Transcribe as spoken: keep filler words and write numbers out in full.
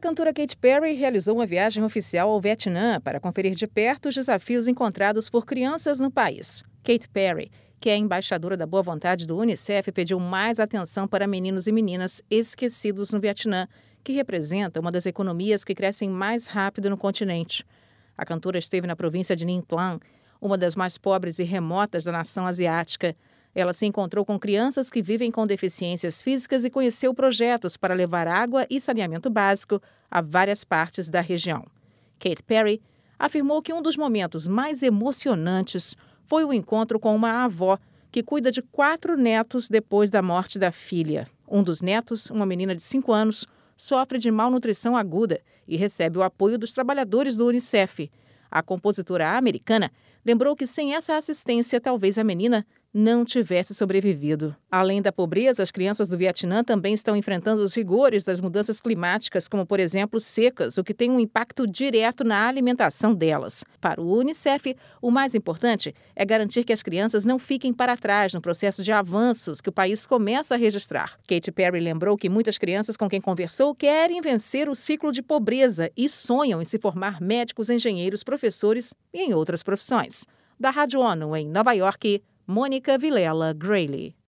cantora Katy Perry realizou uma viagem oficial ao Vietnã para conferir de perto os desafios encontrados por crianças no país. Katy Perry, que é embaixadora da boa vontade do Unicef, pediu mais atenção para meninos e meninas esquecidos no Vietnã, que representa uma das economias que crescem mais rápido no continente. A cantora esteve na província de Ninh Thuan, uma das mais pobres e remotas da nação asiática. Ela se encontrou com crianças que vivem com deficiências físicas e conheceu projetos para levar água e saneamento básico a várias partes da região. Katy Perry afirmou que um dos momentos mais emocionantes foi o encontro com uma avó que cuida de quatro netos depois da morte da filha. Um dos netos, uma menina de cinco anos, sofre de malnutrição aguda e recebe o apoio dos trabalhadores do Unicef. A compositora americana lembrou que sem essa assistência, talvez a menina não tivesse sobrevivido. Além da pobreza, as crianças do Vietnã também estão enfrentando os rigores das mudanças climáticas, como, por exemplo, secas, o que tem um impacto direto na alimentação delas. Para o Unicef, o mais importante é garantir que as crianças não fiquem para trás no processo de avanços que o país começa a registrar. Katy Perry lembrou que muitas crianças com quem conversou querem vencer o ciclo de pobreza e sonham em se formar médicos, engenheiros, professores e em outras profissões. Da Rádio ONU, em Nova York, Mônica Vilela Grayley.